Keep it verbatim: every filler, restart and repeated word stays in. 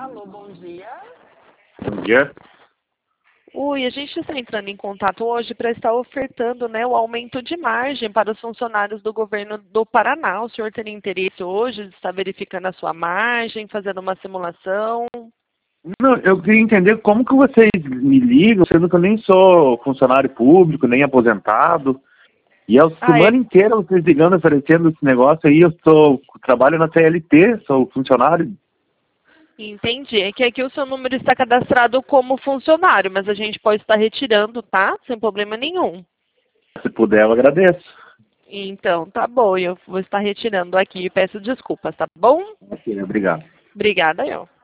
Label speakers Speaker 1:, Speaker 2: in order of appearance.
Speaker 1: Alô, bom dia.
Speaker 2: Bom dia.
Speaker 1: Oi, a gente está entrando em contato hoje para estar ofertando, né, o aumento de margem para os funcionários do governo do Paraná. O senhor teria interesse hoje de estar verificando a sua margem, fazendo uma simulação?
Speaker 2: Não, eu queria entender como que vocês me ligam, sendo que eu nem sou funcionário público, nem aposentado. E é a
Speaker 1: Ah, é?
Speaker 2: semana inteira vocês ligando, oferecendo esse negócio aí. Eu sou, trabalho na C L T, sou funcionário.
Speaker 1: Entendi. É que aqui o seu número está cadastrado como funcionário, mas a gente pode estar retirando, tá? Sem problema nenhum.
Speaker 2: Se puder, eu agradeço.
Speaker 1: Então, tá bom. Eu vou estar retirando aqui e peço desculpas, tá bom?
Speaker 2: Ok, obrigado.
Speaker 1: Obrigada, eu.